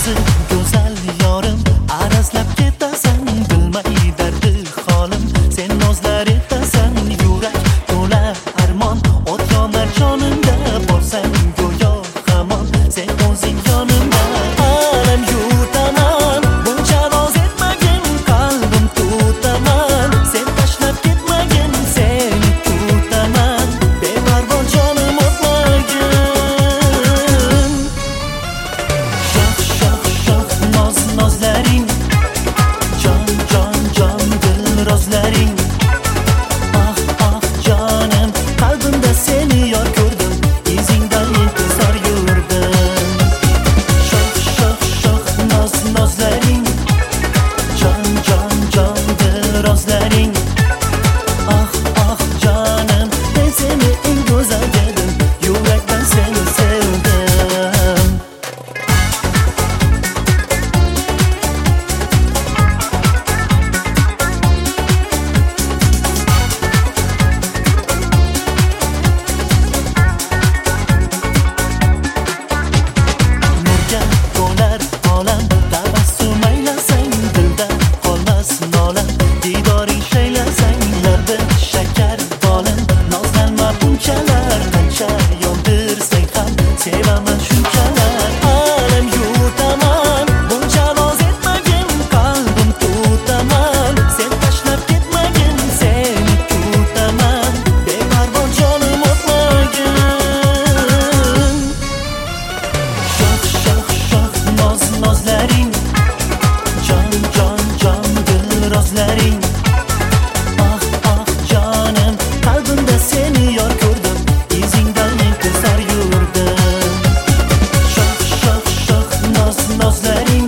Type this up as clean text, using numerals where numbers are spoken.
go'zal yorim, arazlab ketasan, bilmay dardi holim. Sen nozlar etasan, yurak to'la armon, o't yonar jonimda, borsang go'yo hamon. Sen o'zing yonimda, alam yutaman, buncha roz etmagin, qalbim tutaman. Sen tashlab ketmagin, seni kutaman, beparvo jonim o'tmagin. Nozlaring, jon dilrozlaring. Ah jonim, qalbimda seni yor ko'rdim, izingdan intizor yurdim. Shoh nozlaring, jon dilrozlaring. Ah jonim, men seni eng go'zal dedim, yurakdan seni sevdim. To'lar olam, tabassum aylasang, dilda qolmas nolam. Didoring shaylasang, labda shakar bolim. Nozlanma bunchalar, qancha yondirsang ham sevaman shunchalar. Alam yutaman, buncha roz etmagin, qalbim tutaman. Sen tashlab ketmagin, seni kutaman, beparvo jonim o'tmagin. Nozlaring, jon dilrozlaring. Ah jonim, qalbimda seni yor ko'rdim, izingdan intizor yurdim. Shoh nozlaring.